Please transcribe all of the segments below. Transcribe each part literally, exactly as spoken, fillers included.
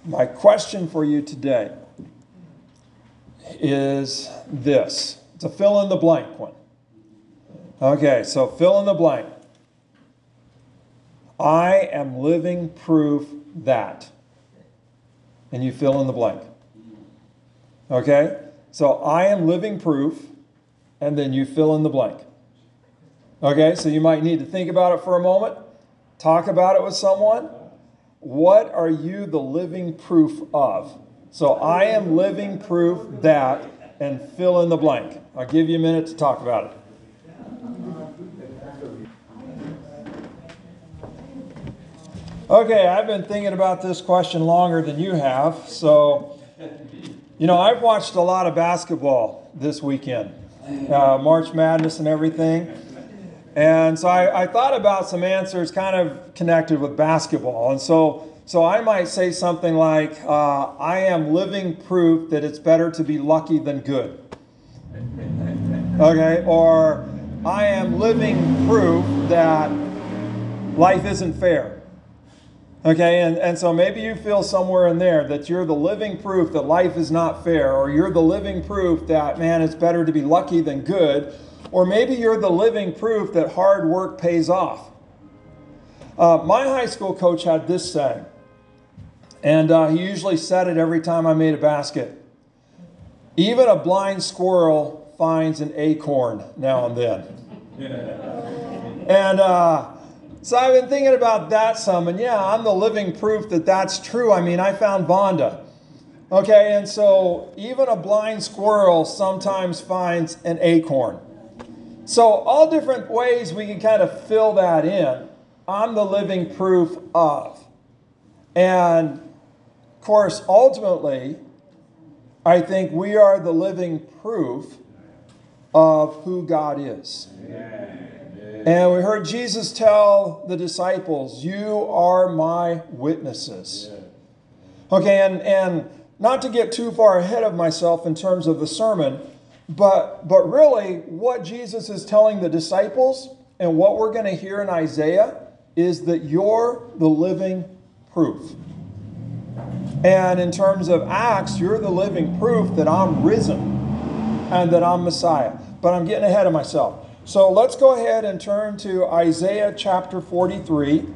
My question for you today is this. It's a fill in the blank one. Okay, so fill in the blank. I am living proof that. And you fill in the blank. Okay? So I am living proof, and then you fill in the blank. Okay, so you might need to think about it for a moment. Talk about it with someone. What are you the living proof of? So I am living proof that, and fill in the blank. I'll give you a minute to talk about it. Okay, I've been thinking about this question longer than you have. So, you know, I've watched a lot of basketball this weekend, uh, March Madness and everything. And so I, I thought about some answers kind of connected with basketball. And so, so I might say something like, uh, I am living proof that it's better to be lucky than good. Okay, or I am living proof that life isn't fair. Okay, and, and so maybe you feel somewhere in there that you're the living proof that life is not fair, or you're the living proof that, man, it's better to be lucky than good, or maybe you're the living proof that hard work pays off. Uh, my high school coach had this saying, and uh, he usually said it every time I made a basket. Even a blind squirrel finds an acorn now and then. and uh, so I've been thinking about that some, and yeah, I'm the living proof that that's true. I mean, I found Vonda. Okay, and so even a blind squirrel sometimes finds an acorn. So all different ways we can kind of fill that in. I'm the living proof of. And of course, ultimately, I think we are the living proof of who God is. Amen. And we heard Jesus tell the disciples, you are my witnesses. Okay, and, and not to get too far ahead of myself in terms of the sermon, but, but really what Jesus is telling the disciples and what we're going to hear in Isaiah is that you're the living proof. And in terms of Acts, you're the living proof that I'm risen and that I'm Messiah. But I'm getting ahead of myself. So let's go ahead and turn to Isaiah chapter forty-three.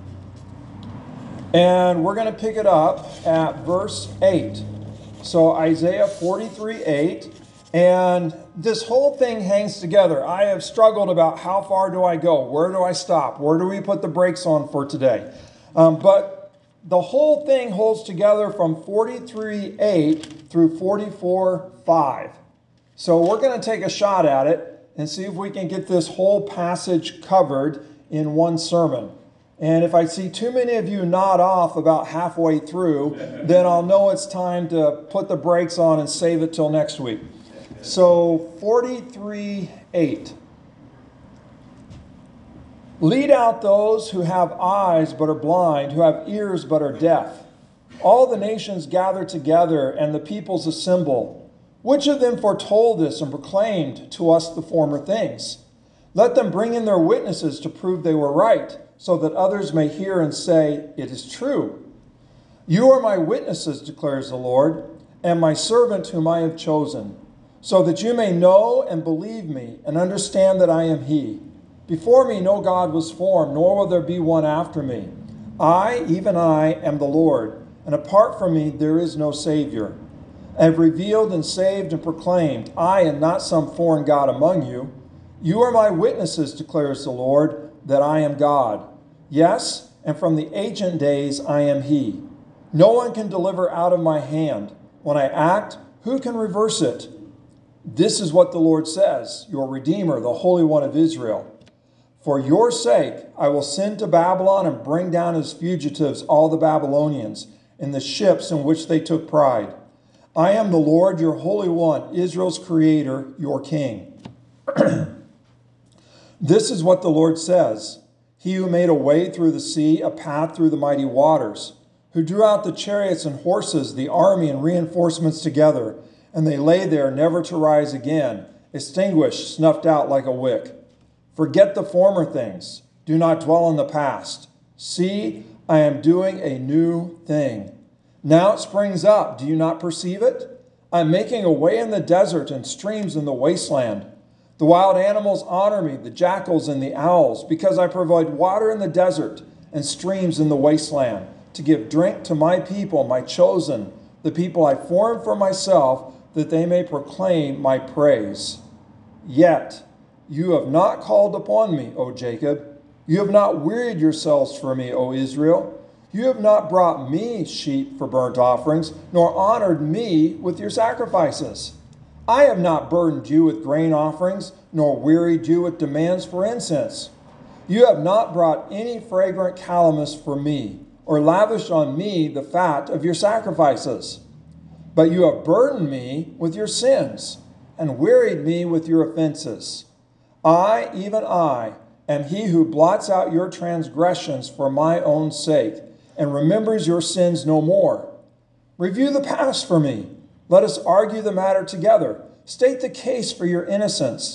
And we're going to pick it up at verse eight. So Isaiah forty-three, eight. And this whole thing hangs together. I have struggled about how far do I go? Where do I stop? Where do we put the brakes on for today? Um, but the whole thing holds together from forty-three, eight through forty-four, five. So we're going to take a shot at it and see if we can get this whole passage covered in one sermon. And if I see too many of you nod off about halfway through, then I'll know it's time to put the brakes on and save it till next week. So forty-three, eight. Lead out those who have eyes but are blind, who have ears but are deaf. All the nations gather together and the peoples assemble. Which of them foretold this and proclaimed to us the former things? Let them bring in their witnesses to prove they were right, so that others may hear and say, it is true. You are my witnesses, declares the Lord, and my servant whom I have chosen, so that you may know and believe me and understand that I am he. Before me no God was formed, nor will there be one after me. I, even I, am the Lord, and apart from me there is no Savior. I have revealed and saved and proclaimed, I am not some foreign God among you. You are my witnesses, declares the Lord, that I am God. Yes, and from the ancient days I am he. No one can deliver out of my hand. When I act, who can reverse it? This is what the Lord says, your Redeemer, the Holy One of Israel. For your sake, I will send to Babylon and bring down as fugitives all the Babylonians in the ships in which they took pride. I am the Lord, your Holy One, Israel's Creator, your King. This is what the Lord says. He who made a way through the sea, a path through the mighty waters, who drew out the chariots and horses, the army and reinforcements together, and they lay there never to rise again, extinguished, snuffed out like a wick. Forget the former things. Do not dwell on the past. See, I am doing a new thing. Now it springs up. Do you not perceive it? I'm making a way in the desert and streams in the wasteland. The wild animals honor me, the jackals and the owls, because I provide water in the desert and streams in the wasteland, to give drink to my people, my chosen, the people I formed for myself, that they may proclaim my praise. Yet you have not called upon me, O Jacob. You have not wearied yourselves for me, O Israel. You have not brought me sheep for burnt offerings, nor honored me with your sacrifices. I have not burdened you with grain offerings, nor wearied you with demands for incense. You have not brought any fragrant calamus for me, or lavished on me the fat of your sacrifices. But you have burdened me with your sins, and wearied me with your offenses. I, even I, am he who blots out your transgressions for my own sake, and remembers your sins no more. Review the past for me. Let us argue the matter together. State the case for your innocence.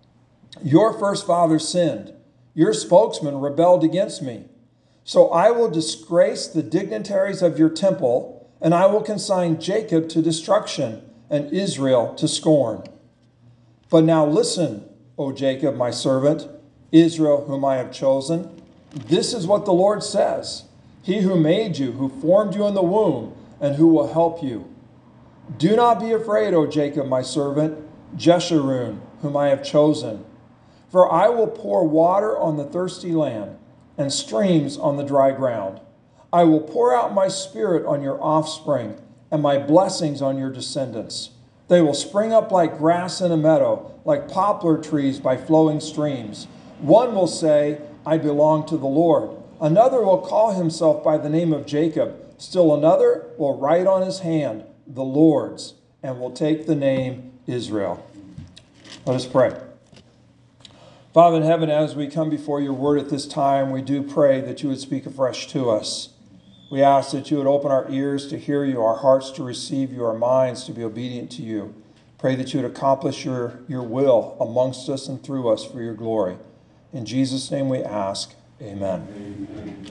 Your first father sinned. Your spokesman rebelled against me. So I will disgrace the dignitaries of your temple, and I will consign Jacob to destruction and Israel to scorn. But now listen, O Jacob, my servant, Israel, whom I have chosen. This is what the Lord says. He who made you, who formed you in the womb, and who will help you. Do not be afraid, O Jacob, my servant, Jeshurun, whom I have chosen. For I will pour water on the thirsty land, and streams on the dry ground. I will pour out my spirit on your offspring, and my blessings on your descendants. They will spring up like grass in a meadow, like poplar trees by flowing streams. One will say, I belong to the Lord. Another will call himself by the name of Jacob. Still another will write on his hand, the Lord's, and will take the name Israel. Let us pray. Father in heaven, as we come before your word at this time, we do pray that you would speak afresh to us. We ask that you would open our ears to hear you, our hearts to receive you, our minds to be obedient to you. Pray that you would accomplish your, your will amongst us and through us for your glory. In Jesus' name we ask, amen. Amen.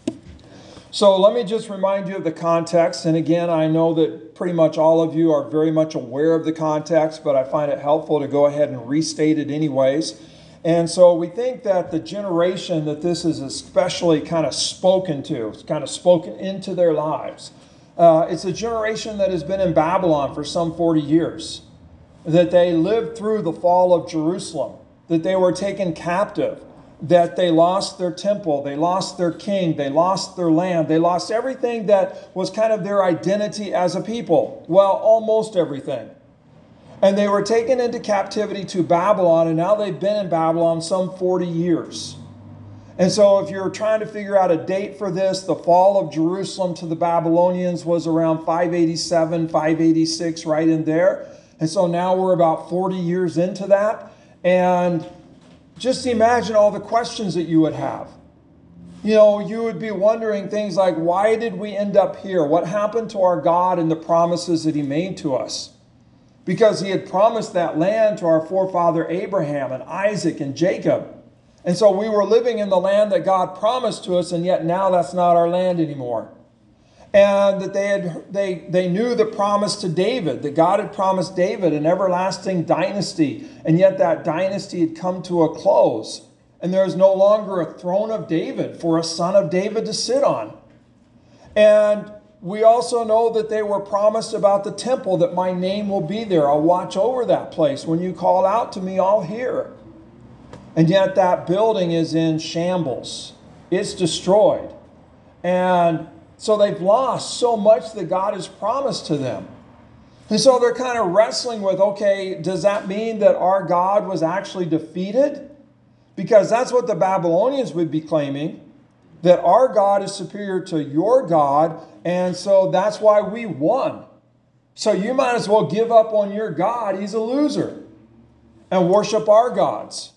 So let me just remind you of the context. And again, I know that pretty much all of you are very much aware of the context, but I find it helpful to go ahead and restate it anyways. And so we think that the generation that this is especially kind of spoken to, it's kind of spoken into their lives. Uh, it's a generation that has been in Babylon for some forty years, that they lived through the fall of Jerusalem, that they were taken captive, that they lost their temple, they lost their king, they lost their land, they lost everything that was kind of their identity as a people. Well, almost everything. And they were taken into captivity to Babylon, and now they've been in Babylon some forty years. And so if you're trying to figure out a date for this, the fall of Jerusalem to the Babylonians was around five eighty-seven, five eighty-six, right in there. And so now we're about forty years into that. And just imagine all the questions that you would have. You know, you would be wondering things like, why did we end up here? What happened to our God and the promises that he made to us? Because he had promised that land to our forefather Abraham and Isaac and Jacob. And so we were living in the land that God promised to us, and yet now that's not our land anymore. And that they had they they knew the promise to David, that God had promised David an everlasting dynasty, and yet that dynasty had come to a close. And there is no longer a throne of David for a son of David to sit on. And we also know that they were promised about the temple, that my name will be there. I'll watch over that place. When you call out to me, I'll hear. And yet that building is in shambles. It's destroyed. And so they've lost so much that God has promised to them. And so they're kind of wrestling with, okay, does that mean that our God was actually defeated? Because that's what the Babylonians would be claiming, that our God is superior to your God, and so that's why we won. So you might as well give up on your God, he's a loser, and worship our gods.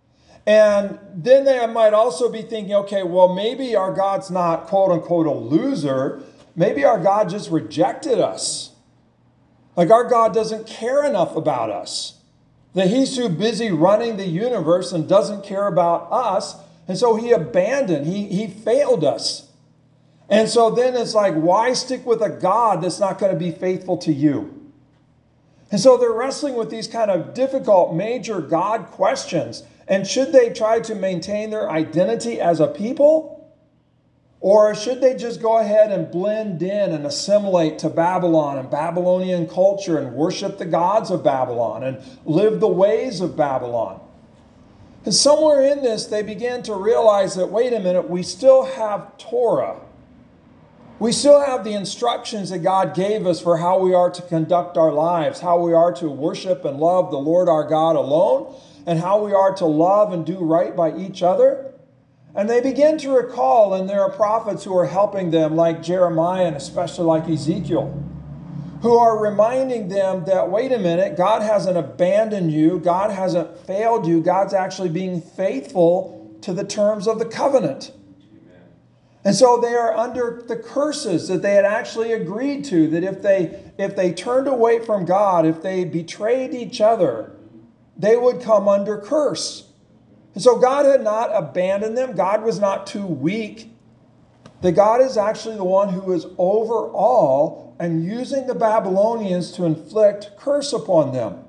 And then they might also be thinking, okay, well, maybe our God's not, quote unquote, a loser. Maybe our God just rejected us. Like our God doesn't care enough about us. That he's too busy running the universe and doesn't care about us. And so he abandoned, he, he failed us. And so then it's like, why stick with a God that's not going to be faithful to you? And so they're wrestling with these kind of difficult, major God questions. And should they try to maintain their identity as a people? Or should they just go ahead and blend in and assimilate to Babylon and Babylonian culture and worship the gods of Babylon and live the ways of Babylon? And somewhere in this, they began to realize that, wait a minute, we still have Torah. We still have the instructions that God gave us for how we are to conduct our lives, how we are to worship and love the Lord our God alone, and how we are to love and do right by each other. And they begin to recall, and there are prophets who are helping them, like Jeremiah and especially like Ezekiel, who are reminding them that, wait a minute, God hasn't abandoned you. God hasn't failed you. God's actually being faithful to the terms of the covenant. And so they are under the curses that they had actually agreed to, that if they, if they turned away from God, if they betrayed each other, they would come under curse. And so God had not abandoned them. God was not too weak. That God is actually the one who is over all and using the Babylonians to inflict curse upon them.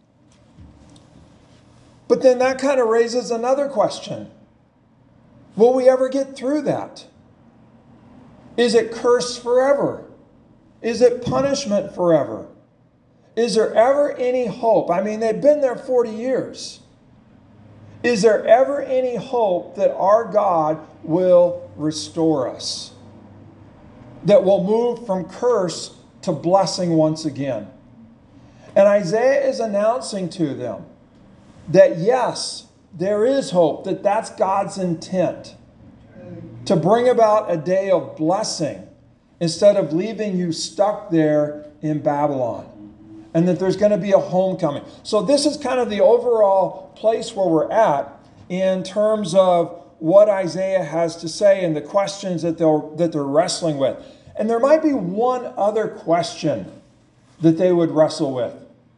But then that kind of raises another question. Will we ever get through that? Is it curse forever? Is it punishment forever? Is there ever any hope? I mean, they've been there forty years. Is there ever any hope that our God will restore us? That will move from curse to blessing once again? And Isaiah is announcing to them that yes, there is hope, that that's God's intent. To bring about a day of blessing instead of leaving you stuck there in Babylon. And that there's going to be a homecoming. So this is kind of the overall place where we're at in terms of what Isaiah has to say and the questions that they're, that they're wrestling with. And there might be one other question that they would wrestle with.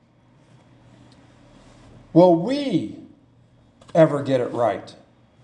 Will we ever get it right?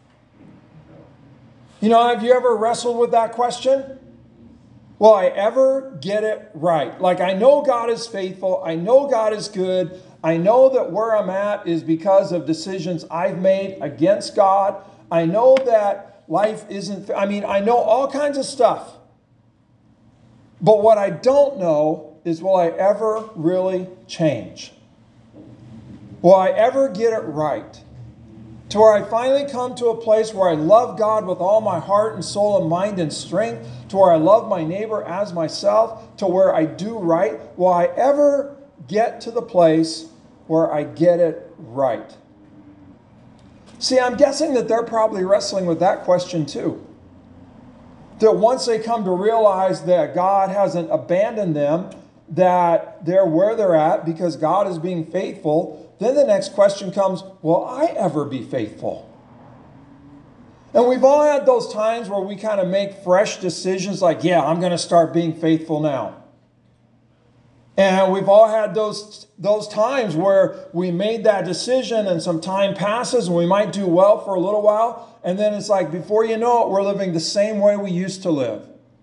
You know, have you ever wrestled with that question? Will I ever get it right? Like, I know God is faithful. I know God is good. I know that where I'm at is because of decisions I've made against God. I know that life isn't, I mean, I know all kinds of stuff. But what I don't know is, will I ever really change? Will I ever get it right? To where I finally come to a place where I love God with all my heart and soul and mind and strength, to where I love my neighbor as myself, to where I do right. Will I ever get to the place where I get it right? See, I'm guessing that they're probably wrestling with that question too. That once they come to realize that God hasn't abandoned them, that they're where they're at because God is being faithful, then the next question comes, will I ever be faithful? And we've all had those times where we kind of make fresh decisions like, yeah, I'm going to start being faithful now. And we've all had those, those times where we made that decision and some time passes and we might do well for a little while. And then it's like, before you know it, we're living the same way we used to live.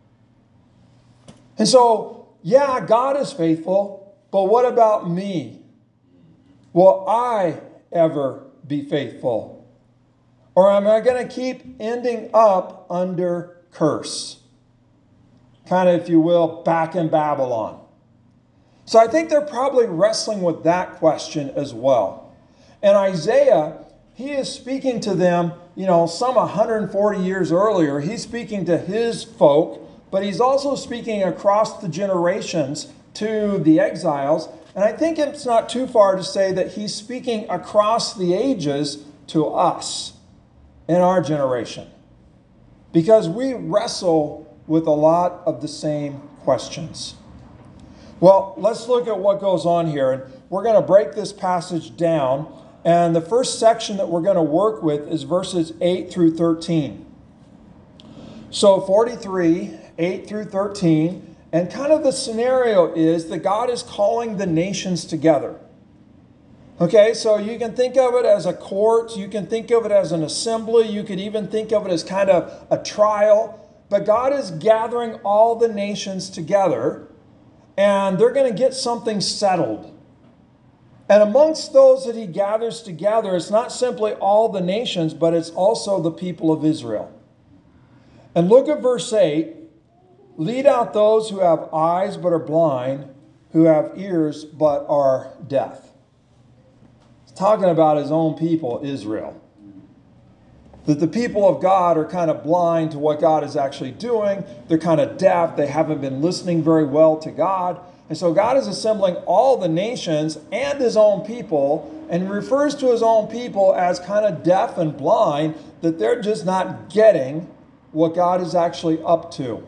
And so, yeah, God is faithful, but what about me? Will I ever be faithful? Or am I going to keep ending up under curse? Kind of, if you will, back in Babylon. So I think they're probably wrestling with that question as well. And Isaiah, he is speaking to them, you know, some one hundred forty years earlier. He's speaking to his folk, but he's also speaking across the generations to the exiles. And I think it's not too far to say that he's speaking across the ages to us in our generation. Because we wrestle with a lot of the same questions. Well, let's look at what goes on here. And we're going to break this passage down. And the first section that we're going to work with is verses eight through thirteen. So forty-three, eight through thirteen. And kind of the scenario is that God is calling the nations together. Okay, so you can think of it as a court. You can think of it as an assembly. You could even think of it as kind of a trial. but God is gathering all the nations together, and they're going to get something settled. And amongst those that he gathers together, it's not simply all the nations, but it's also the people of Israel. And look at verse eight. Lead out those who have eyes but are blind, who have ears but are deaf. He's talking about his own people, Israel. That the people of God are kind of blind to what God is actually doing. They're kind of deaf. They haven't been listening very well to God. And so God is assembling all the nations and his own people, and he refers to his own people as kind of deaf and blind, that they're just not getting what God is actually up to.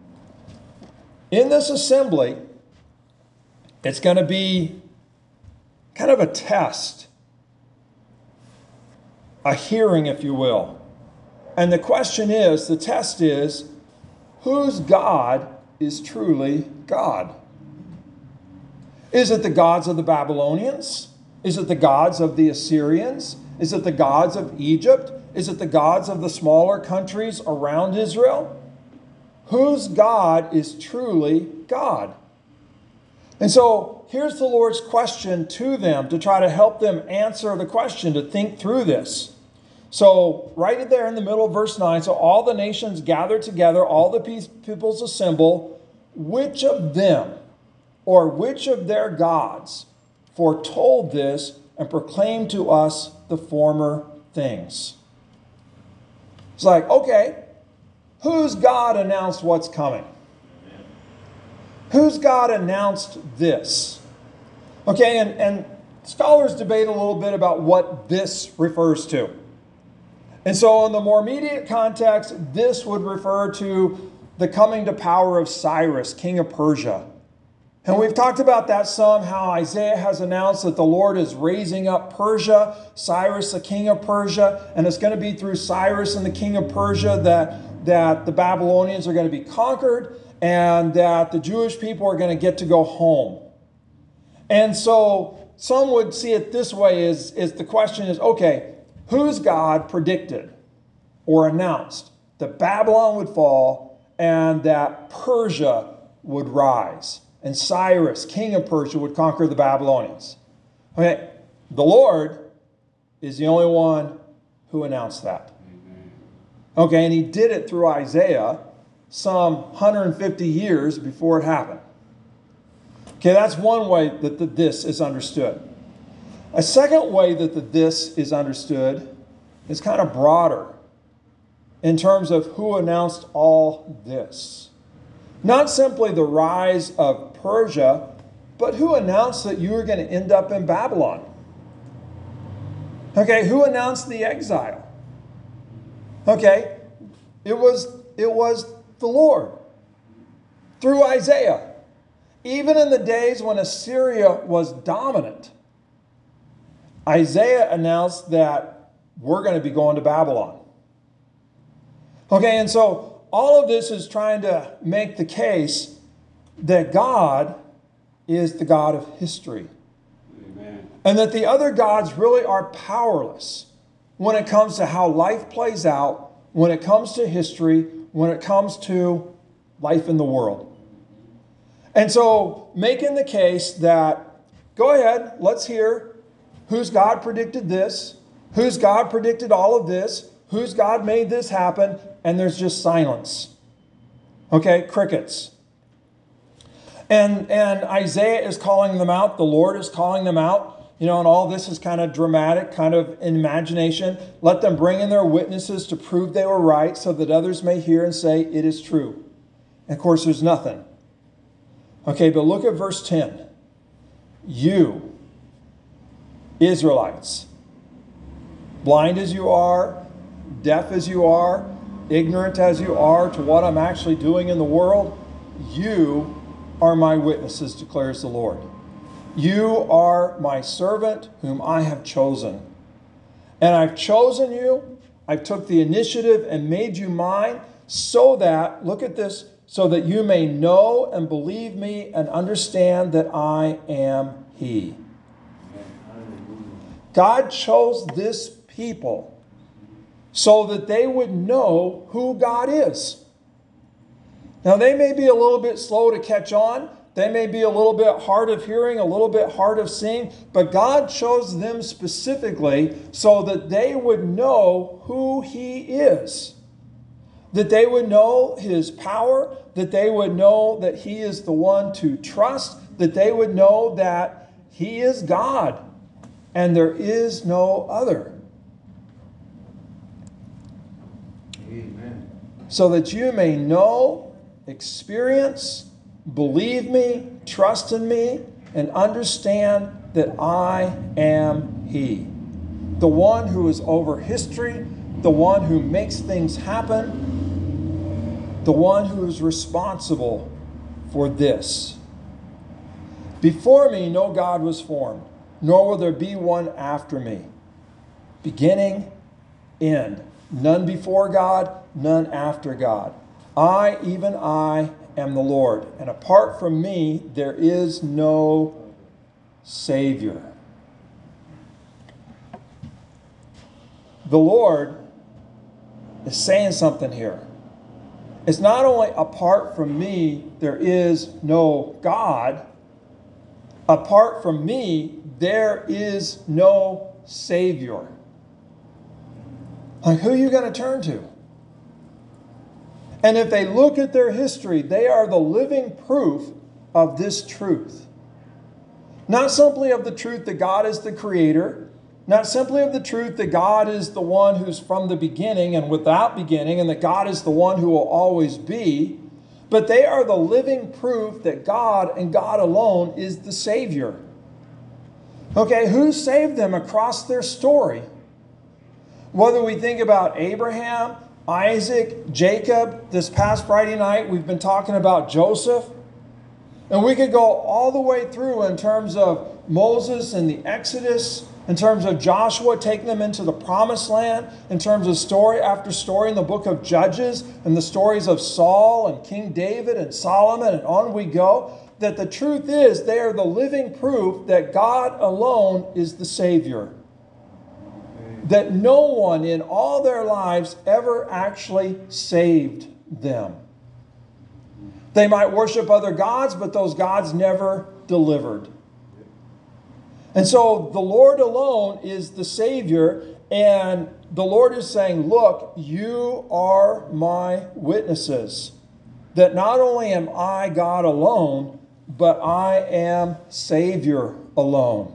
In this assembly, it's going to be kind of a test, a hearing, if you will. And the question is, the test is, whose God is truly God? Is it the gods of the Babylonians? Is it the gods of the Assyrians? Is it the gods of Egypt? Is it the gods of the smaller countries around Israel? Whose God is truly God? And so here's the Lord's question to them to try to help them answer the question, to think through this. So right there in the middle of verse nine, so all the nations gather together, all the peoples assemble. Which of them, or which of their gods, foretold this and proclaimed to us the former things? It's like, okay, whose God announced what's coming? Whose God announced this? Okay, and, and scholars debate a little bit about what this refers to. And so in the more immediate context, this would refer to the coming to power of Cyrus, king of Persia. And we've talked about that some, how Isaiah has announced that the Lord is raising up Persia, Cyrus, the king of Persia, and it's going to be through Cyrus and the king of Persia that, that the Babylonians are going to be conquered and that the Jewish people are going to get to go home. And so some would see it this way, is, is the question is, okay, whose God predicted or announced that Babylon would fall and that Persia would rise? And Cyrus, king of Persia, would conquer the Babylonians. Okay, the Lord is the only one who announced that. Okay, and he did it through Isaiah some one hundred fifty years before it happened. Okay, that's one way that the this is understood. A second way that the this is understood is kind of broader in terms of who announced all this. Not simply the rise of Persia, but who announced that you were going to end up in Babylon? Okay, who announced the exile? Okay, it was, it was the Lord through Isaiah. Even in the days when Assyria was dominant, Isaiah announced that we're going to be going to Babylon. Okay, and so all of this is trying to make the case that God is the God of history. Amen. And that the other gods really are powerless when it comes to how life plays out, when it comes to history, when it comes to life in the world. And so making the case that, go ahead, let's hear whose God predicted this, whose God predicted all of this, whose God made this happen, and there's just silence. Okay, crickets. And, and Isaiah is calling them out. The Lord is calling them out. You know, and all this is kind of dramatic, kind of in imagination. Let them bring in their witnesses to prove they were right so that others may hear and say, it is true. And of course, there's nothing. Okay, but look at verse ten. You, Israelites, blind as you are, deaf as you are, ignorant as you are to what I'm actually doing in the world, you are my witnesses, declares the Lord. You are my servant whom I have chosen. And I've chosen you. I took the initiative and made you mine so that, look at this, so that you may know and believe me and understand that I am He. God chose this people so that they would know who God is. Now, they may be a little bit slow to catch on. They may be a little bit hard of hearing, a little bit hard of seeing, but God chose them specifically so that they would know who He is. That they would know His power, that they would know that He is the one to trust, that they would know that He is God and there is no other. Amen. So that you may know, experience, believe me, trust in me, and understand that I am He. The one who is over history, the one who makes things happen, the one who is responsible for this. Before me no God was formed, nor will there be one after me. Beginning, end. None before God, none after God. I, even I, am the Lord, and apart from me there is no Savior. The Lord is saying something here. It's not only apart from me there is no God, apart from me there is no Savior. Like, who are you going to turn to? And if they look at their history, they are the living proof of this truth. Not simply of the truth that God is the creator, not simply of the truth that God is the one who's from the beginning and without beginning, and that God is the one who will always be, but they are the living proof that God and God alone is the Savior. Okay, who saved them across their story? Whether we think about Abraham, Isaac, Jacob, this past Friday night we've been talking about Joseph. And we could go all the way through in terms of Moses and the Exodus, in terms of Joshua taking them into the promised land, in terms of story after story in the book of Judges, and the stories of Saul and King David and Solomon, and on we go. That the truth is they are the living proof that God alone is the Savior. That no one in all their lives ever actually saved them. They might worship other gods, but those gods never delivered. And so the Lord alone is the Savior, and the Lord is saying, look, you are my witnesses. That not only am I God alone, but I am Savior alone.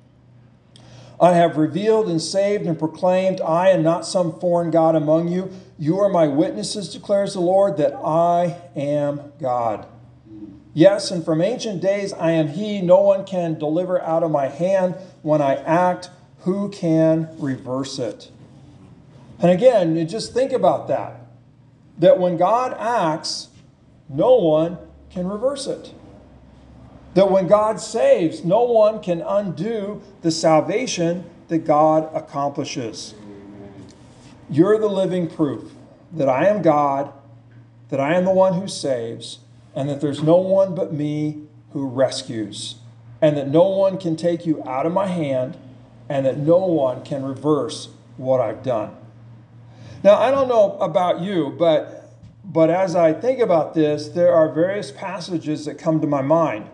I have revealed and saved and proclaimed, I am not some foreign God among you. You are my witnesses, declares the Lord, that I am God. Yes, and from ancient days I am He. No one can deliver out of my hand. When I act, who can reverse it? And again, you just think about that. That when God acts, no one can reverse it. That when God saves, no one can undo the salvation that God accomplishes. You're the living proof that I am God, that I am the one who saves, and that there's no one but me who rescues, and that no one can take you out of my hand, and that no one can reverse what I've done. Now, I don't know about you, but, but as I think about this, there are various passages that come to my mind.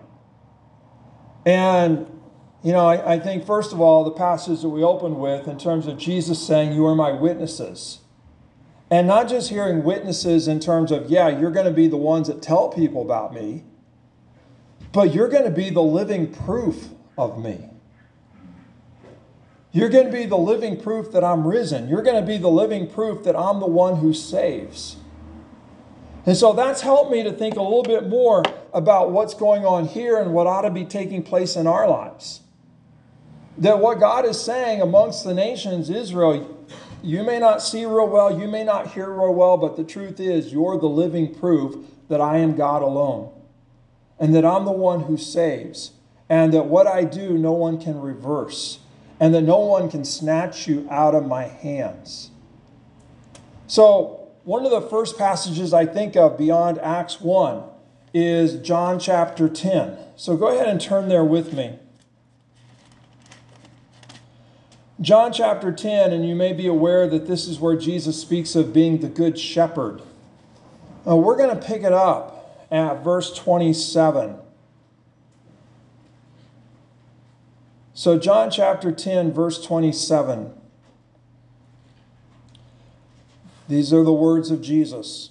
And, you know, I, I think, first of all, the passage that we opened with in terms of Jesus saying, you are my witnesses. And not just hearing witnesses in terms of, yeah, you're going to be the ones that tell people about me, but you're going to be the living proof of me. You're going to be the living proof that I'm risen. You're going to be the living proof that I'm the one who saves. And so that's helped me to think a little bit more about what's going on here and what ought to be taking place in our lives. That what God is saying amongst the nations, Israel, you may not see real well, you may not hear real well, but the truth is you're the living proof that I am God alone. And that I'm the one who saves. And that what I do, no one can reverse. And that no one can snatch you out of my hands. So, one of the first passages I think of beyond Acts one is John chapter ten. So go ahead and turn there with me. John chapter ten, and you may be aware that this is where Jesus speaks of being the good shepherd. Uh, we're going to pick it up at verse twenty-seven. So John chapter ten, verse twenty-seven. These are the words of Jesus.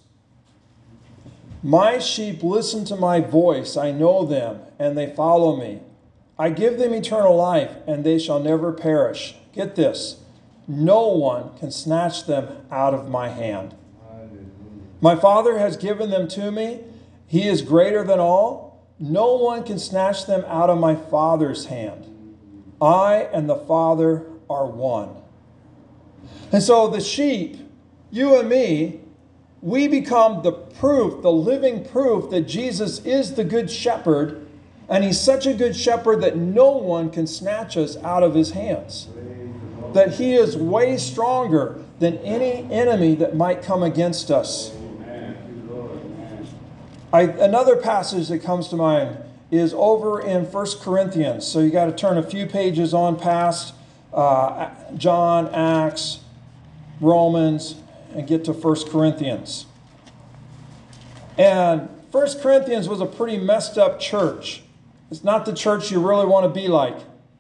My sheep listen to my voice. I know them, and they follow me. I give them eternal life, and they shall never perish. Get this. No one can snatch them out of my hand. My Father has given them to me. He is greater than all. No one can snatch them out of my Father's hand. I and the Father are one. And so the sheep, you and me, we become the proof, the living proof that Jesus is the good shepherd, and he's such a good shepherd that no one can snatch us out of his hands. That he is way stronger than any enemy that might come against us. I, another passage that comes to mind is over in First Corinthians. So you got to turn a few pages on past uh, John, Acts, Romans, and get to First Corinthians. And First Corinthians was a pretty messed up church. It's not the church you really want to be like.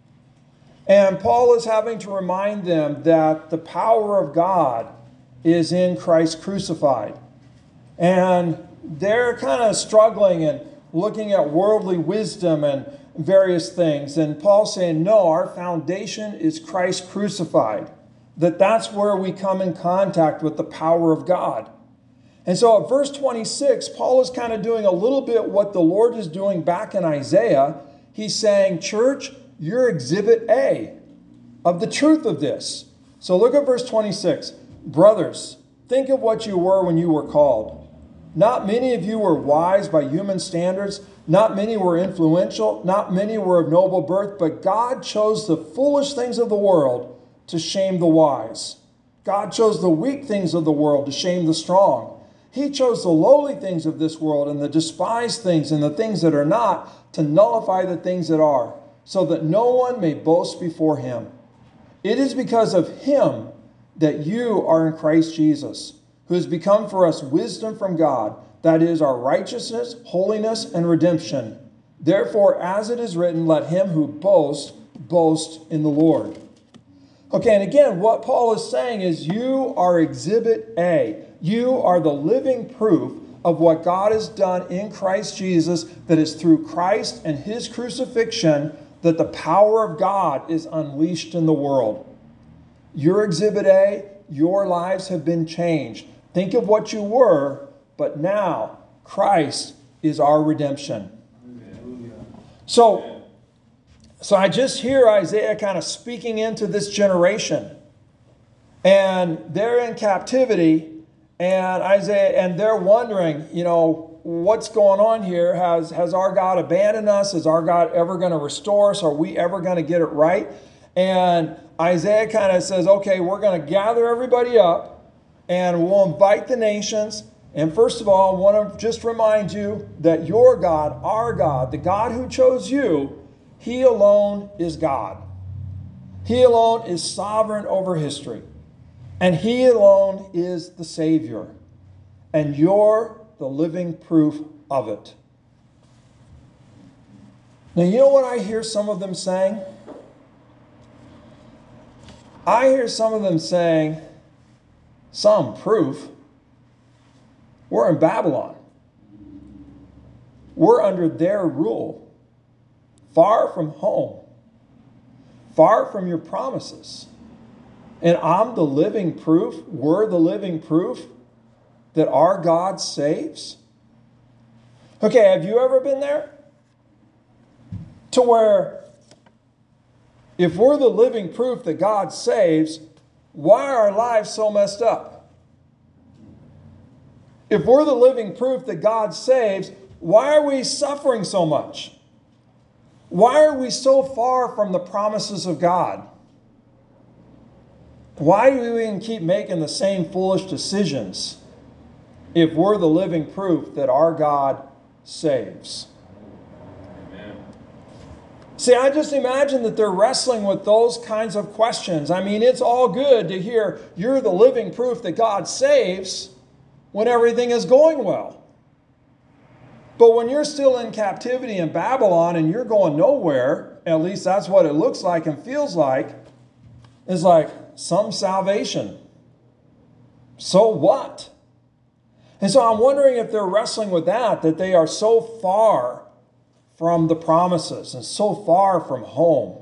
And Paul is having to remind them that the power of God is in Christ crucified. And they're kind of struggling and looking at worldly wisdom and various things. And Paul's saying, no, our foundation is Christ crucified. That that's where we come in contact with the power of God. And so at verse twenty-six, Paul is kind of doing a little bit what the Lord is doing back in Isaiah. He's saying, church, you're exhibit A of the truth of this. So look at verse twenty-six. Brothers, think of what you were when you were called. Not many of you were wise by human standards. Not many were influential. Not many were of noble birth. But God chose the foolish things of the world to shame the wise. God chose the weak things of the world to shame the strong. He chose the lowly things of this world and the despised things and the things that are not to nullify the things that are, so that no one may boast before him. It is because of him that you are in Christ Jesus, who has become for us wisdom from God, that is our righteousness, holiness, and redemption. Therefore, as it is written, let him who boasts, boast in the Lord. Okay, and again, what Paul is saying is you are exhibit A. You are the living proof of what God has done in Christ Jesus, that is through Christ and his crucifixion that the power of God is unleashed in the world. You're exhibit A. Your lives have been changed. Think of what you were, but now Christ is our redemption. So, so I just hear Isaiah kind of speaking into this generation. And they're in captivity, and Isaiah, and they're wondering, you know, what's going on here? Has, has our God abandoned us? Is our God ever going to restore us? Are we ever going to get it right? And Isaiah kind of says, okay, we're going to gather everybody up, and we'll invite the nations. And first of all, I want to just remind you that your God, our God, the God who chose you, he alone is God. He alone is sovereign over history. And he alone is the Savior. And you're the living proof of it. Now, you know what I hear some of them saying? I hear some of them saying, some proof. We're in Babylon. We're under their rule. Far from home. Far from your promises. And I'm the living proof, we're the living proof that our God saves. Okay, have you ever been there? To where if we're the living proof that God saves, why are our lives so messed up? If we're the living proof that God saves, why are we suffering so much? Why are we so far from the promises of God? Why do we even keep making the same foolish decisions if we're the living proof that our God saves? Amen. See, I just imagine that they're wrestling with those kinds of questions. I mean, it's all good to hear you're the living proof that God saves, when everything is going well. But when you're still in captivity in Babylon and you're going nowhere, at least that's what it looks like and feels like, it's like some salvation. So what? And so I'm wondering if they're wrestling with that, that they are so far from the promises and so far from home.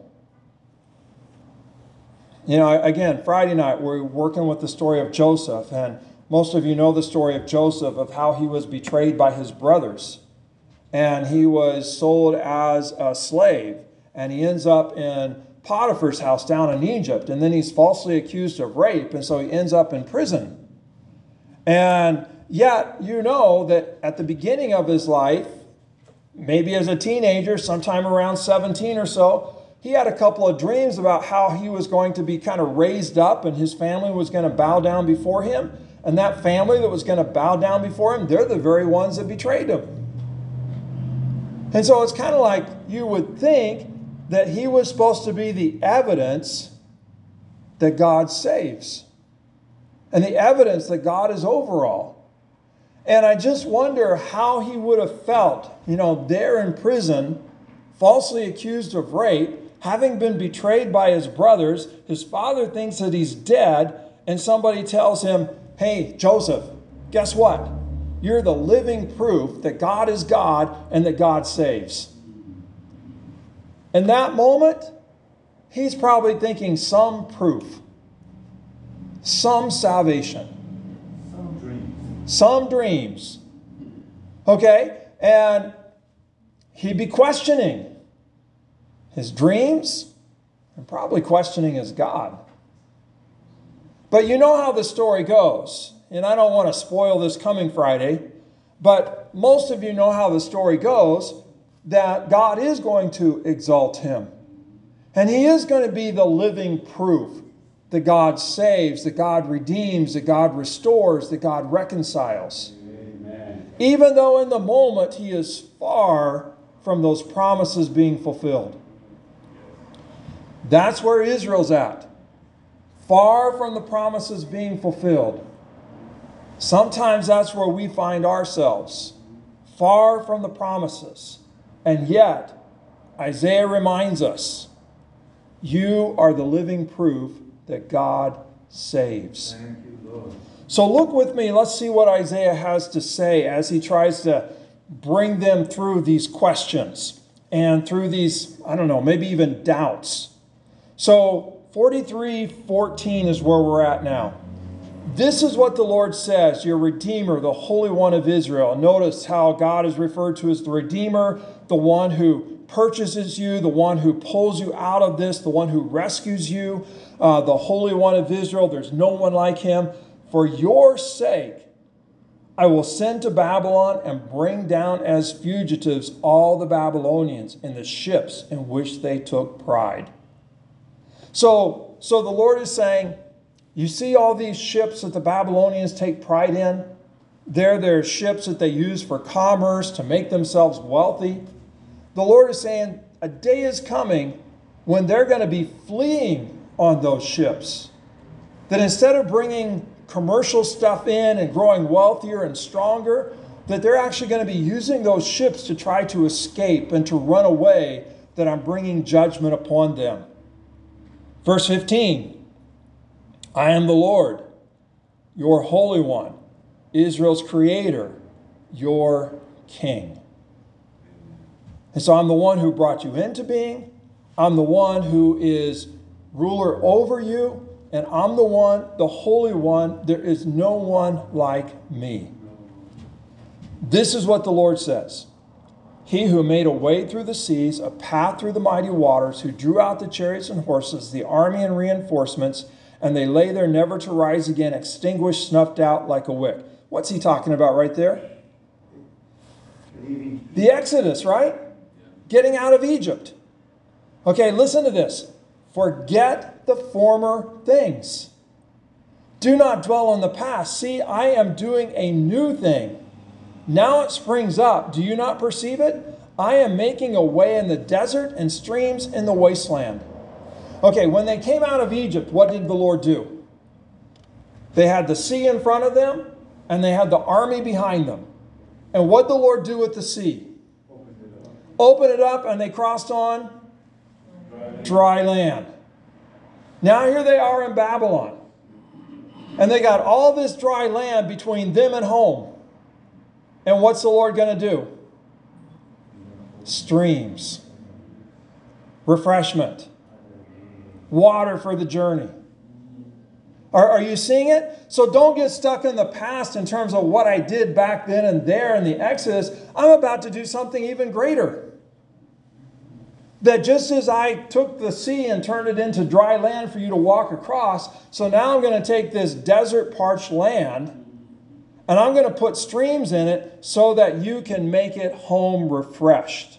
You know, again, Friday night, we're working with the story of Joseph, and most of you know the story of Joseph, of how he was betrayed by his brothers, and he was sold as a slave, and he ends up in Potiphar's house down in Egypt, and then he's falsely accused of rape, and so he ends up in prison. And yet, you know that at the beginning of his life, maybe as a teenager, sometime around seventeen or so, he had a couple of dreams about how he was going to be kind of raised up and his family was going to bow down before him. And that family that was going to bow down before him, they're the very ones that betrayed him. And so it's kind of like you would think that he was supposed to be the evidence that God saves. And the evidence that God is over all. And I just wonder how he would have felt, you know, there in prison, falsely accused of rape, having been betrayed by his brothers. His father thinks that he's dead, and somebody tells him, hey, Joseph, guess what? You're the living proof that God is God and that God saves. In that moment, he's probably thinking some proof, some salvation, Some dreams. some dreams. Okay? And he'd be questioning his dreams and probably questioning his God. But you know how the story goes. And I don't want to spoil this coming Friday, but most of you know how the story goes, that God is going to exalt him. And he is going to be the living proof that God saves, that God redeems, that God restores, that God reconciles. Amen. Even though in the moment he is far from those promises being fulfilled. That's where Israel's at. Far from the promises being fulfilled. Sometimes that's where we find ourselves. Far from the promises. And yet, Isaiah reminds us, you are the living proof that God saves. Thank you, Lord. So look with me. Let's see what Isaiah has to say as he tries to bring them through these questions and through these, I don't know, maybe even doubts. So forty-three fourteen is where we're at now. This is what the Lord says, your Redeemer, the Holy One of Israel. Notice how God is referred to as the Redeemer, the one who purchases you, the one who pulls you out of this, the one who rescues you, uh, the Holy One of Israel. There's no one like him. For your sake, I will send to Babylon and bring down as fugitives all the Babylonians in the ships in which they took pride. So, so the Lord is saying, you see all these ships that the Babylonians take pride in? They're their ships that they use for commerce to make themselves wealthy. The Lord is saying a day is coming when they're going to be fleeing on those ships. That instead of bringing commercial stuff in and growing wealthier and stronger, that they're actually going to be using those ships to try to escape and to run away, that I'm bringing judgment upon them. Verse fifteen, I am the Lord, your Holy One, Israel's Creator, your King. And so I'm the one who brought you into being. I'm the one who is ruler over you. And I'm the one, the Holy One. There is no one like me. This is what the Lord says. He who made a way through the seas, a path through the mighty waters, who drew out the chariots and horses, the army and reinforcements, and they lay there never to rise again, extinguished, snuffed out like a wick. What's he talking about right there? The Exodus, right? Getting out of Egypt. Okay, listen to this. Forget the former things. Do not dwell on the past. See, I am doing a new thing. Now it springs up. Do you not perceive it? I am making a way in the desert and streams in the wasteland. Okay, when they came out of Egypt, what did the Lord do? They had the sea in front of them. and they had the army behind them. And what did the Lord do with the sea? Open it up, and they crossed on dry land. Now here they are in Babylon. And they got all this dry land between them and home. And what's the Lord going to do? Streams. Refreshment. Water for the journey. Are, are you seeing it? So don't get stuck in the past in terms of what I did back then and there in the Exodus. I'm about to do something even greater. That just as I took the sea and turned it into dry land for you to walk across, so now I'm going to take this desert parched land and I'm going to put streams in it so that you can make it home refreshed.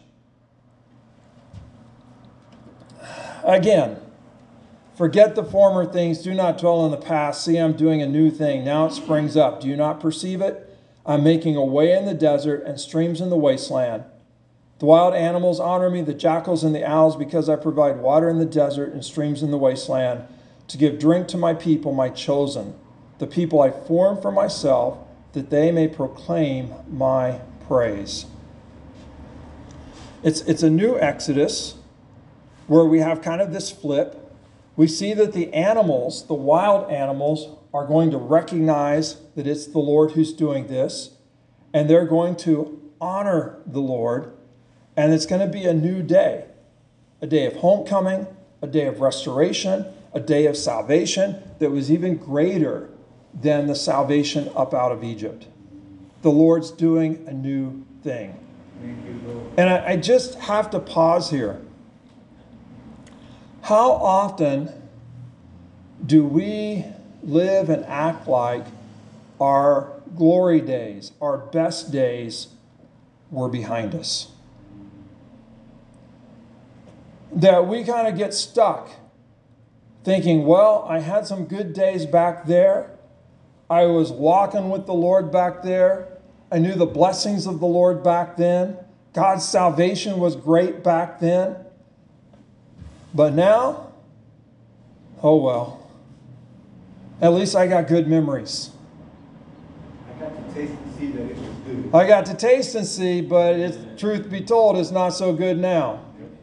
Again, forget the former things. Do not dwell in the past. See, I'm doing a new thing. Now it springs up. Do you not perceive it? I'm making a way in the desert and streams in the wasteland. The wild animals honor me, the jackals and the owls, because I provide water in the desert and streams in the wasteland, to give drink to my people, my chosen, the people I formed for myself, that they may proclaim my praise. It's, it's a new Exodus where we have kind of this flip. We see that the animals, the wild animals, are going to recognize that it's the Lord who's doing this, and they're going to honor the Lord. And it's going to be a new day, a day of homecoming, a day of restoration, a day of salvation that was even greater than the salvation up out of Egypt. The Lord's doing a new thing. Thank you, Lord. And I, I just have to pause here. How often do we live and act like our glory days, our best days were behind us? That we kind of get stuck thinking, well, I had some good days back there. I was walking with the Lord back there. I knew the blessings of the Lord back then. God's salvation was great back then. But now, oh well. At least I got good memories. I got to taste and see that it was good. I got to taste and see, but it's, truth be told, it's not so good now.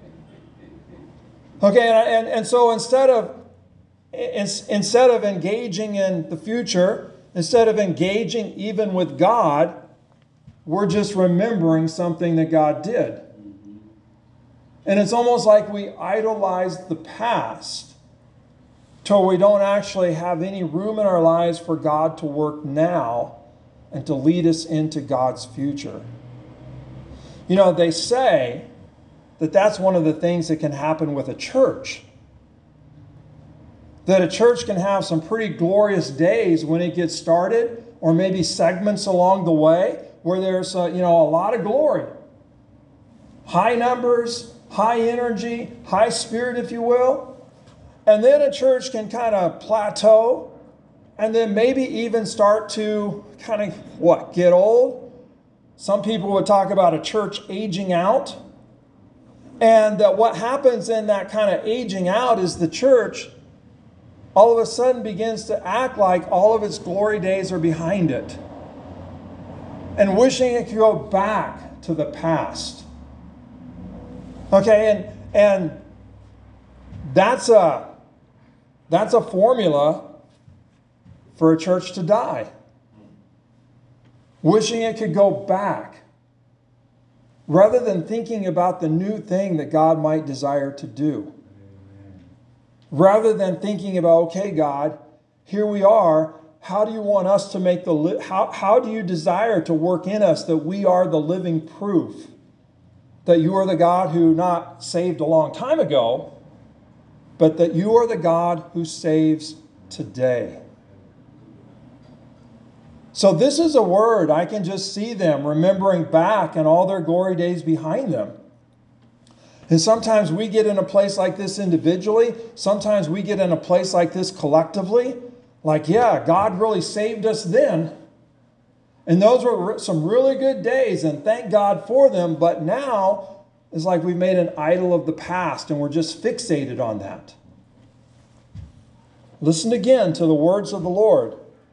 Okay, and, and, and so instead of, instead of engaging in the future, instead of engaging even with God, we're just remembering something that God did. And it's almost like we idolize the past till we don't actually have any room in our lives for God to work now and to lead us into God's future. You know, they say that that's one of the things that can happen with a church. That a church can have some pretty glorious days when it gets started, or maybe segments along the way where there's a, you know, a lot of glory. High numbers, high energy, high spirit, if you will. And then a church can kind of plateau and then maybe even start to kind of, what, get old? Some people would talk about a church aging out. And that what happens in that kind of aging out is the church all of a sudden begins to act like all of its glory days are behind it. And wishing it could go back to the past. Okay, and, and that's a, that's a formula for a church to die. Wishing it could go back. Rather than thinking about the new thing that God might desire to do. Rather than thinking about, okay, God, here we are. How do you want us to make the, li- how, how do you desire to work in us that we are the living proof that you are the God who not saved a long time ago, but that you are the God who saves today. So this is a word, I can just see them remembering back and all their glory days behind them. And sometimes we get in a place like this individually. Sometimes we get in a place like this collectively. Like, yeah, God really saved us then. And those were some really good days, and thank God for them. But now it's like we've made an idol of the past, and we're just fixated on that. Listen again to the words of the Lord.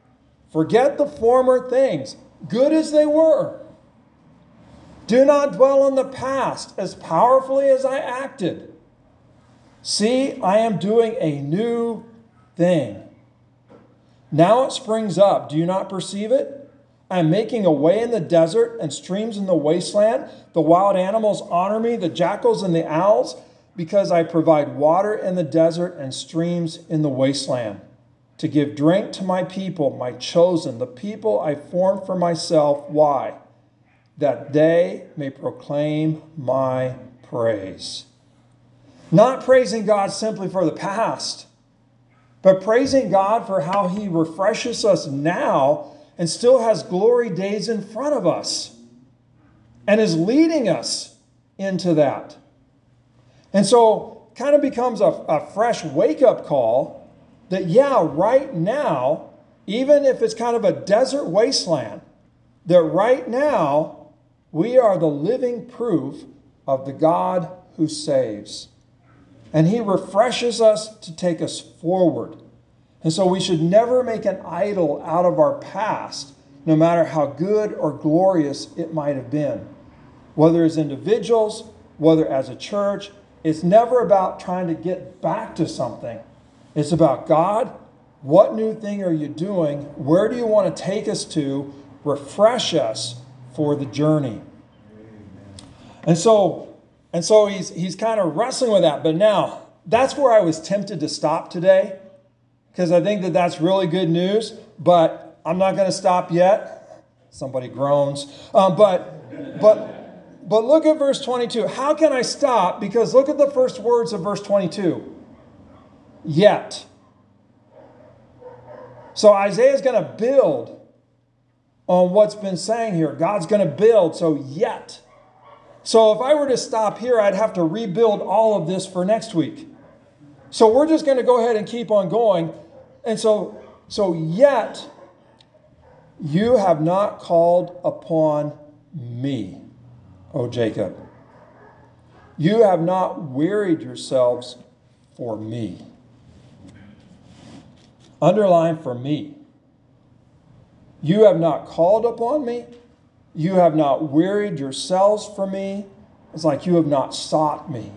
Forget the former things, good as they were. Do not dwell on the past as powerfully as I acted. See, I am doing a new thing. Now it springs up. Do you not perceive it? I am making a way in the desert and streams in the wasteland. The wild animals honor me, the jackals and the owls, because I provide water in the desert and streams in the wasteland, to give drink to my people, my chosen, the people I formed for myself. Why? That they may proclaim my praise. Not praising God simply for the past, but praising God for how he refreshes us now and still has glory days in front of us and is leading us into that. And so kind of becomes a, a fresh wake-up call that, yeah, right now, even if it's kind of a desert wasteland, that right now we are the living proof of the God who saves. And he refreshes us to take us forward. And so we should never make an idol out of our past, no matter how good or glorious it might have been. Whether as individuals, whether as a church, it's never about trying to get back to something. It's about, God, what new thing are you doing? Where do you want to take us to? Refresh us for the journey. And so, and so he's, he's kind of wrestling with that. But now, that's where I was tempted to stop today, because I think that that's really good news. But I'm not going to stop yet. Somebody groans. Um, but, but, but look at verse twenty-two. How can I stop? Because look at the first words of verse twenty-two. Yet. So Isaiah's going to build on what's been saying here. God's going to build. So yet. So if I were to stop here, I'd have to rebuild all of this for next week. So we're just going to go ahead and keep on going. And so, so yet you have not called upon me, O Jacob. You have not wearied yourselves for me. Underline for me. You have not called upon me. You have not wearied yourselves for me. It's like you have not sought me.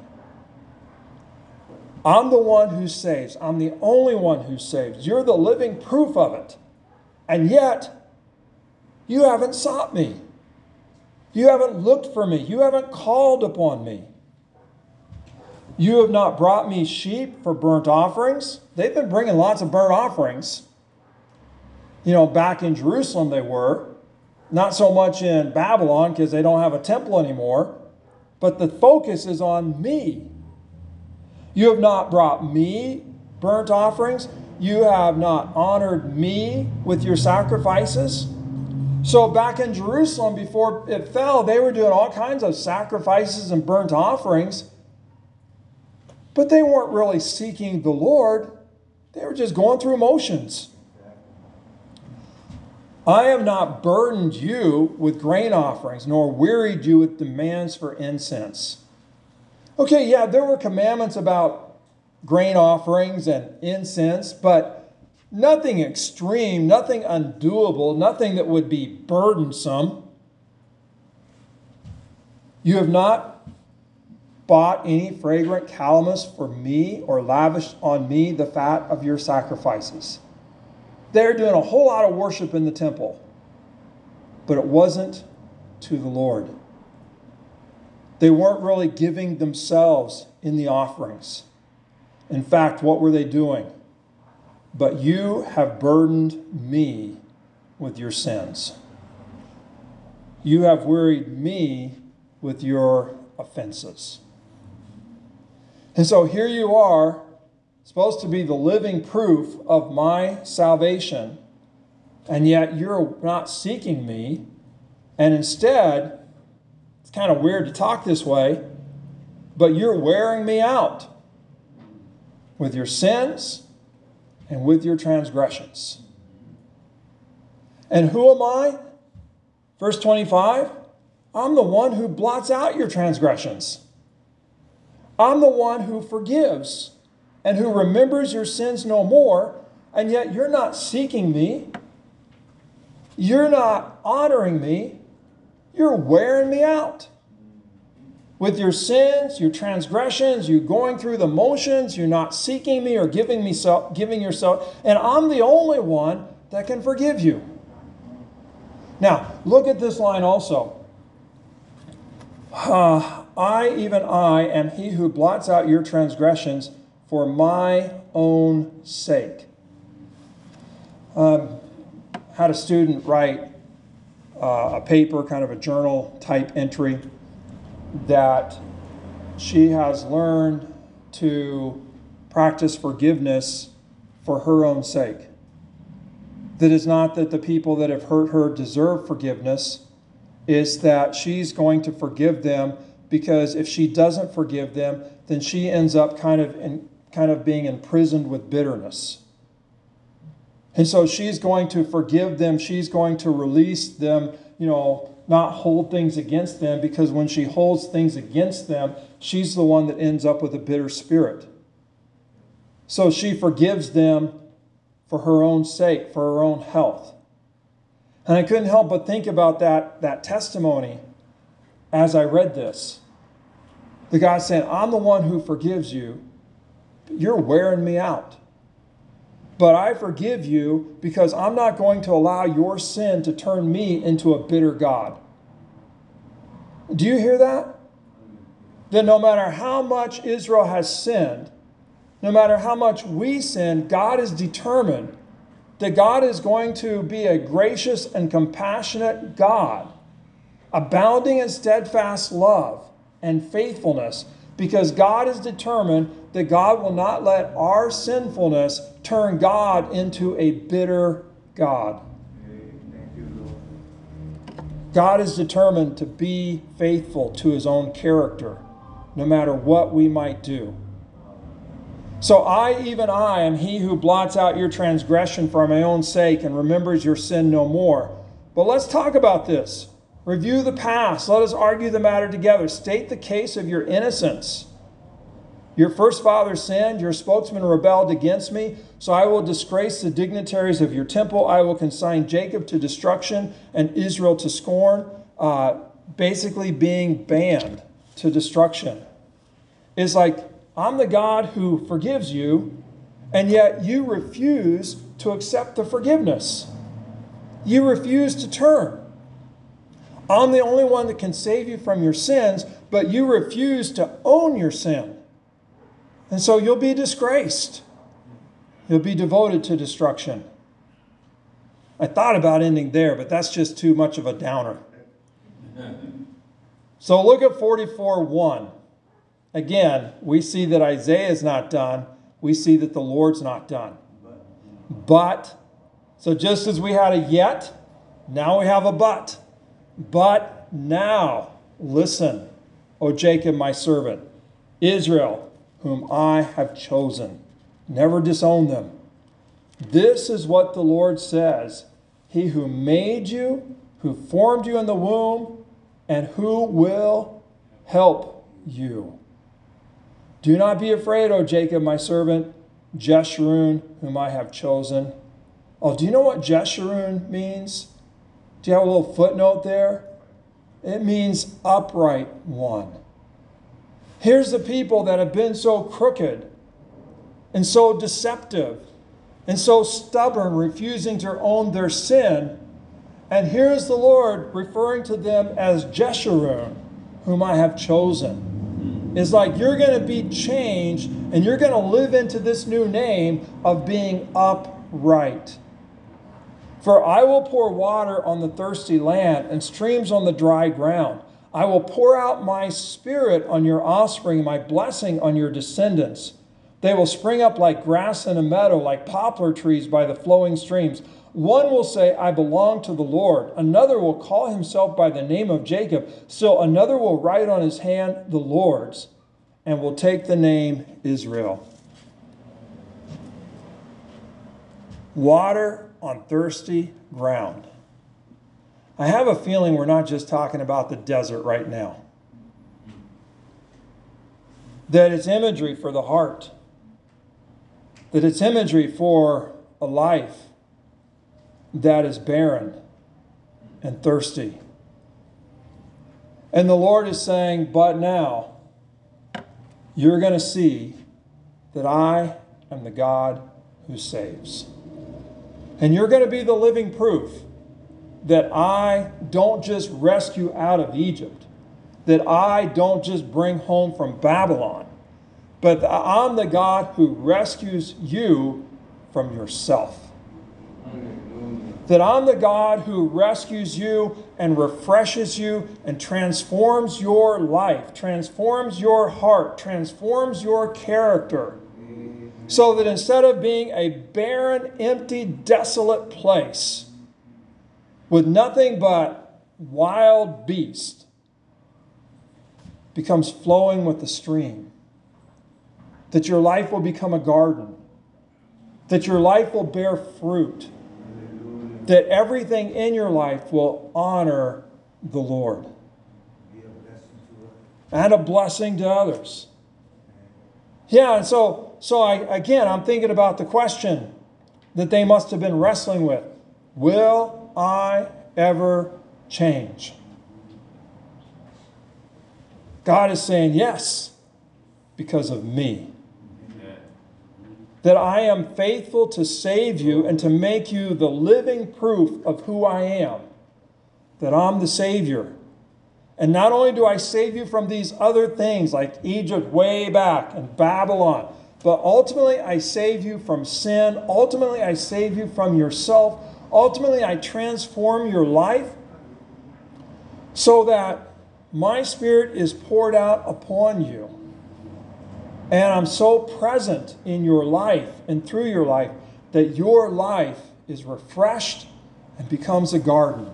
I'm the one who saves. I'm the only one who saves. You're the living proof of it. And yet, you haven't sought me. You haven't looked for me. You haven't called upon me. You have not brought me sheep for burnt offerings. They've been bringing lots of burnt offerings. You know, back in Jerusalem they were. Not so much in Babylon because they don't have a temple anymore. But the focus is on me. You have not brought me burnt offerings. You have not honored me with your sacrifices. So back in Jerusalem, before it fell, they were doing all kinds of sacrifices and burnt offerings. But they weren't really seeking the Lord. They were just going through motions. I have not burdened you with grain offerings, nor wearied you with demands for incense. Okay, yeah, there were commandments about grain offerings and incense, but nothing extreme, nothing undoable, nothing that would be burdensome. You have not bought any fragrant calamus for me or lavished on me the fat of your sacrifices. They're doing a whole lot of worship in the temple, but it wasn't to the Lord. They weren't really giving themselves in the offerings. In fact, what were they doing? But you have burdened me with your sins. You have wearied me with your offenses. And so here you are, supposed to be the living proof of my salvation, and yet you're not seeking me, and instead, it's kind of weird to talk this way, but you're wearing me out with your sins and with your transgressions. And who am I? Verse twenty-five, I'm the one who blots out your transgressions. I'm the one who forgives and who remembers your sins no more, and yet you're not seeking me. You're not honoring me. You're wearing me out. With your sins, your transgressions, you going through the motions, you're not seeking me or giving me self, giving yourself, and I'm the only one that can forgive you. Now, look at this line also. Uh, I, even I, am he who blots out your transgressions for my own sake. Um, had a student write uh, a paper, kind of a journal type entry, that she has learned to practice forgiveness for her own sake. That is not that the people that have hurt her deserve forgiveness. It's that she's going to forgive them, because if she doesn't forgive them, then she ends up kind of in, kind of being imprisoned with bitterness. And so she's going to forgive them. She's going to release them, you know, not hold things against them, because when she holds things against them, she's the one that ends up with a bitter spirit. So she forgives them for her own sake, for her own health. And I couldn't help but think about that, that testimony as I read this. The guy saying, I'm the one who forgives you, but you're wearing me out. But I forgive you because I'm not going to allow your sin to turn me into a bitter God. Do you hear that? That no matter how much Israel has sinned, no matter how much we sin, God is determined that God is going to be a gracious and compassionate God, abounding in steadfast love and faithfulness, because God is determined that God will not let our sinfulness turn God into a bitter God. God is determined to be faithful to his own character, no matter what we might do. So I, even I, am he who blots out your transgression for my own sake and remembers your sin no more. But let's talk about this. Review the past. Let us argue the matter together. State the case of your innocence. Your first father sinned, your spokesman rebelled against me, so I will disgrace the dignitaries of your temple. I will consign Jacob to destruction and Israel to scorn, uh, basically being banned to destruction. It's like, I'm the God who forgives you, and yet you refuse to accept the forgiveness. You refuse to turn. I'm the only one that can save you from your sins, but you refuse to own your sin. And so you'll be disgraced. You'll be devoted to destruction. I thought about ending there, but that's just too much of a downer. So look at forty-four one. Again, we see that Isaiah is not done. We see that the Lord's not done. But, so just as we had a yet, now we have a but. But now, listen, O Jacob, my servant, Israel, whom I have chosen. Never disown them. This is what the Lord says. He who made you, who formed you in the womb, and who will help you. Do not be afraid, O Jacob, my servant, Jeshurun, whom I have chosen. Oh, do you know what Jeshurun means? Do you have a little footnote there? It means upright one. Here's the people that have been so crooked and so deceptive and so stubborn, refusing to own their sin. And here's the Lord referring to them as Jeshurun, whom I have chosen. It's like you're going to be changed and you're going to live into this new name of being upright. For I will pour water on the thirsty land and streams on the dry ground. I will pour out my spirit on your offspring, my blessing on your descendants. They will spring up like grass in a meadow, like poplar trees by the flowing streams. One will say, I belong to the Lord. Another will call himself by the name of Jacob. Still another will write on his hand the Lord's, and will take the name Israel. Water on thirsty ground. I have a feeling we're not just talking about the desert right now. That it's imagery for the heart. That it's imagery for a life that is barren and thirsty. And the Lord is saying, but now you're going to see that I am the God who saves. And you're going to be the living proof that I don't just rescue out of Egypt, that I don't just bring home from Babylon, but I'm the God who rescues you from yourself. That I'm the God who rescues you and refreshes you and transforms your life, transforms your heart, transforms your character. So that instead of being a barren, empty, desolate place with nothing but wild beasts, becomes flowing with the stream. That your life will become a garden. That your life will bear fruit. That everything in your life will honor the Lord. And a blessing to others. Yeah, and so, so I, again, I'm thinking about the question that they must have been wrestling with. Will I ever change? God is saying yes, because of me. Amen. That I am faithful to save you and to make you the living proof of who I am. That I'm the Savior. And not only do I save you from these other things like Egypt way back and Babylon, but ultimately I save you from sin. Ultimately I save you from yourself. Ultimately I transform your life so that my Spirit is poured out upon you. And I'm so present in your life and through your life that your life is refreshed and becomes a garden.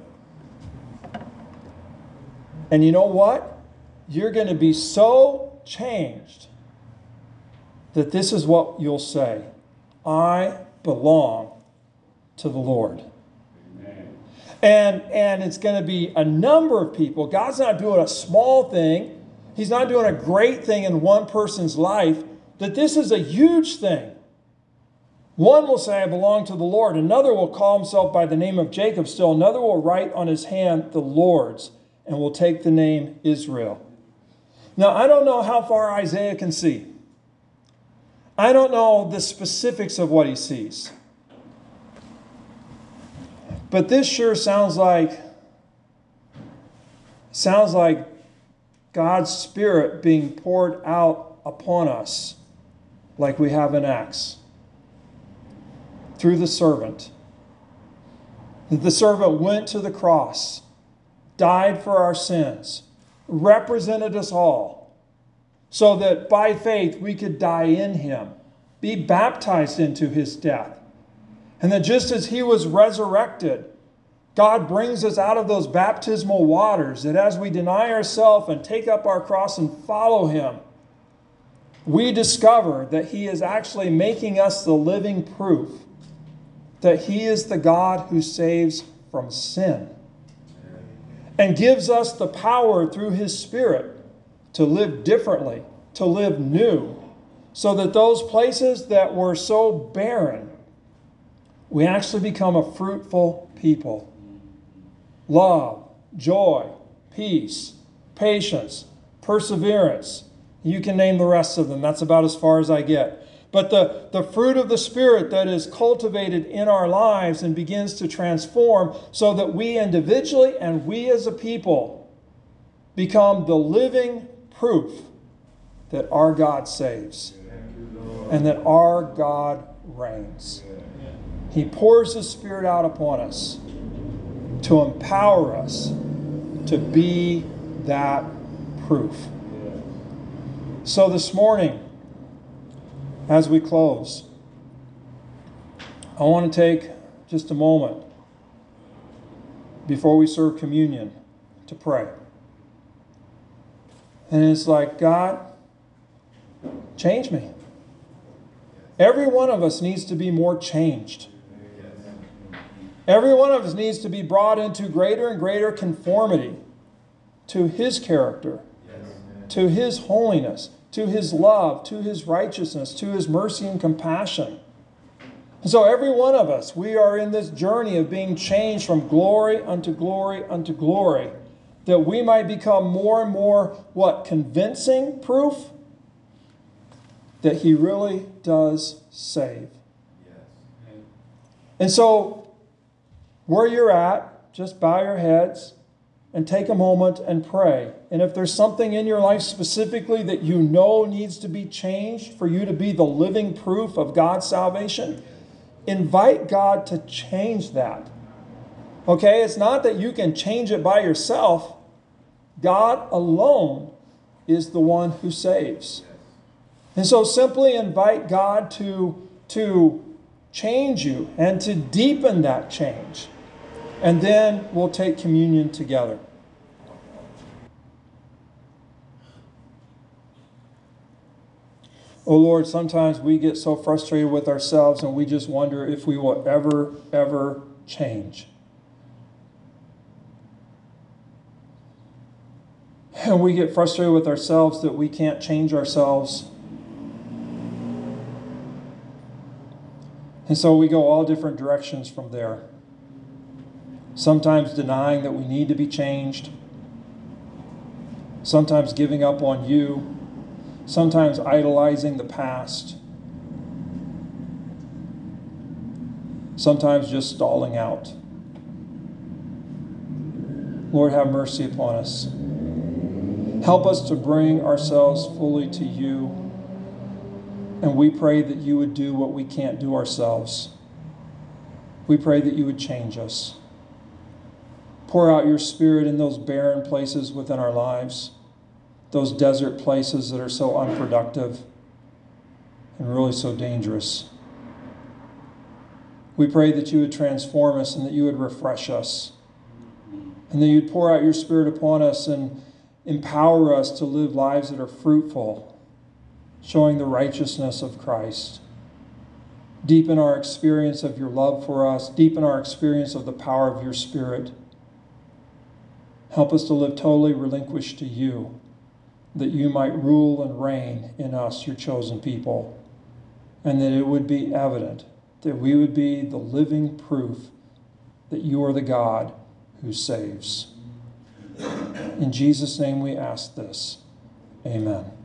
And you know what? You're going to be so changed that this is what you'll say. I belong to the Lord. Amen. And, and it's going to be a number of people. God's not doing a small thing. He's not doing a great thing in one person's life. That this is a huge thing. One will say, I belong to the Lord. Another will call himself by the name of Jacob still. Another will write on his hand the Lord's, and will take the name Israel. Now, I don't know how far Isaiah can see. I don't know the specifics of what he sees. But this sure sounds like, sounds like God's Spirit being poured out upon us like we have in Acts through the servant. The servant went to the cross, died for our sins, represented us all, so that by faith we could die in him, be baptized into his death. And that just as he was resurrected, God brings us out of those baptismal waters, that as we deny ourselves and take up our cross and follow him, we discover that he is actually making us the living proof that he is the God who saves from sin. And gives us the power through his Spirit to live differently, to live new, so that those places that were so barren, we actually become a fruitful people. Love, joy, peace, patience, perseverance. You can name the rest of them. That's about as far as I get. But the, the fruit of the Spirit that is cultivated in our lives and begins to transform so that we individually and we as a people become the living proof that our God saves and that our God reigns. He pours his Spirit out upon us to empower us to be that proof. So this morning, as we close, I want to take just a moment before we serve communion to pray. And it's like, God, change me. Every one of us needs to be more changed. Every one of us needs to be brought into greater and greater conformity to his character, to his holiness, to his love, to his righteousness, to his mercy and compassion. And so every one of us, we are in this journey of being changed from glory unto glory unto glory, that we might become more and more, what, convincing proof that he really does save. Yes. And so, where you're at, just bow your heads and take a moment and pray. And if there's something in your life specifically that you know needs to be changed for you to be the living proof of God's salvation, invite God to change that. Okay? It's not that you can change it by yourself. God alone is the one who saves. And so simply invite God to, to change you and to deepen that change. And then we'll take communion together. Oh Lord, sometimes we get so frustrated with ourselves and we just wonder if we will ever, ever change. And we get frustrated with ourselves that we can't change ourselves. And so we go all different directions from there. Sometimes denying that we need to be changed. Sometimes giving up on you. Sometimes idolizing the past. Sometimes just stalling out. Lord, have mercy upon us. Help us to bring ourselves fully to you. And we pray that you would do what we can't do ourselves. We pray that you would change us. Pour out your Spirit in those barren places within our lives, those desert places that are so unproductive and really so dangerous. We pray that you would transform us and that you would refresh us, and that you'd pour out your Spirit upon us and empower us to live lives that are fruitful, showing the righteousness of Christ. Deepen our experience of your love for us. Deepen our experience of the power of your Spirit. Help us to live totally relinquished to you, that you might rule and reign in us, your chosen people, and that it would be evident that we would be the living proof that you are the God who saves. In Jesus' name we ask this. Amen.